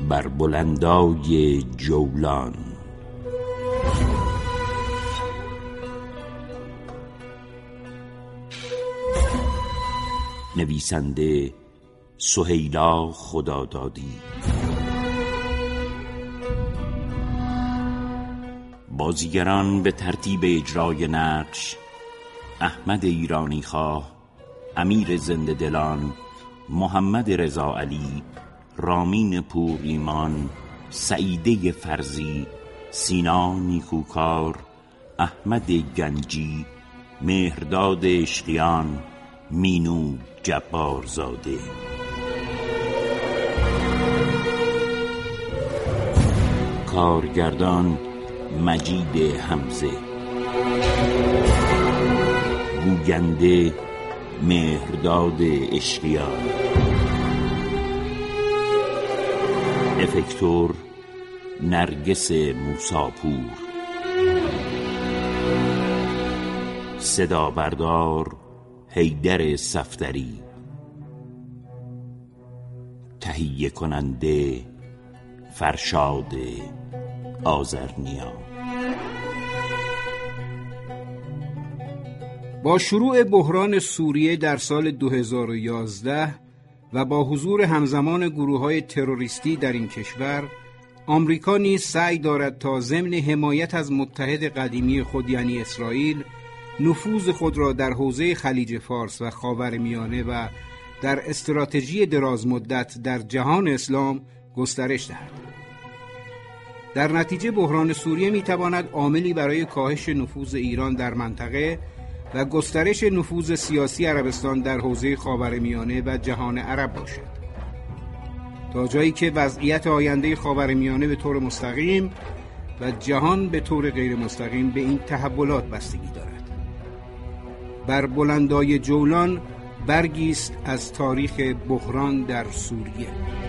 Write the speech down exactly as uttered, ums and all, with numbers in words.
بر بلندای جولان. نویسنده سهیلا خدادادی. بازیگران به ترتیب اجرای نقش: احمد ایرانی خواه، امیر زنده دلان، محمد رضا علی، رامین پور ایمان، سعیده فرزی، سینا نیکوکار، احمد گنجی، مهرداد اشقیان، مینو جبارزاده. کارگردان مجید حمزه. گوینده مهرداد اشقیان. افکتور نرگس موساپور. صدا بردار حیدر صفدری. تهیه کننده فرشاد آذرنیا. با شروع بحران سوریه در سال دو هزار و یازده و با حضور همزمان گروه‌های تروریستی در این کشور، آمریکا نیز سعی دارد تا ضمن حمایت از متحد قدیمی خود یعنی اسرائیل، نفوذ خود را در حوزه خلیج فارس و خاورمیانه و در استراتژی دراز مدت در جهان اسلام گسترش دهد. در نتیجه بحران سوریه میتواند عاملی برای کاهش نفوذ ایران در منطقه و گسترش نفوذ سیاسی عربستان در حوزه خاورمیانه و جهان عرب باشد، تا جایی که وضعیت آینده خاورمیانه به طور مستقیم و جهان به طور غیر مستقیم به این تحولات بستگی دارد. بر بلندای جولان برگی است از تاریخ بحران در سوریه.